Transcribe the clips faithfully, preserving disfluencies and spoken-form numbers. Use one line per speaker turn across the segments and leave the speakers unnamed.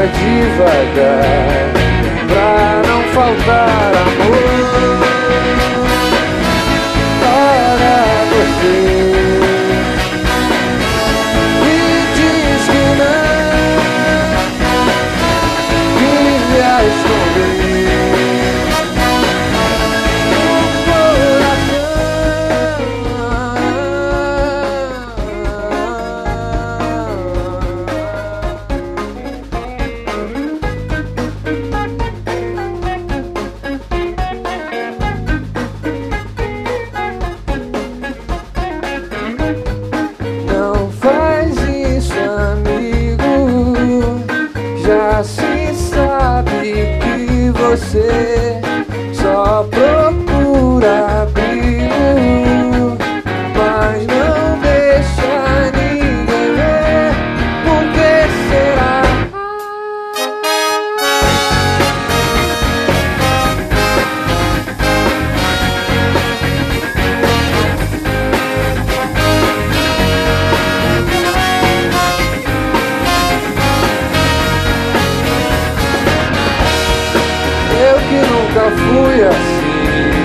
anda devagar pra não faltar amor para você. Me diz que não, que me esconder se sabe que você só procura abrigo, mas não deixa ninguém ver. Por que será? Eu que nunca fui assim,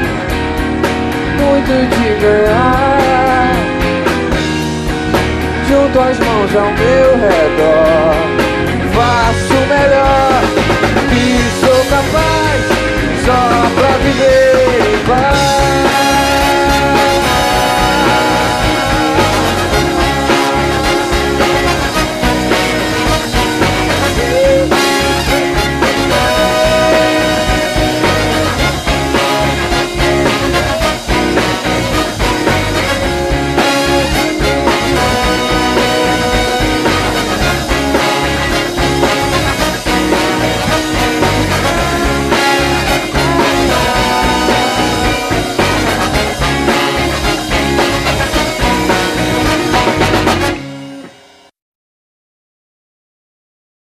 muito de ganhar, junto as mãos ao meu redor.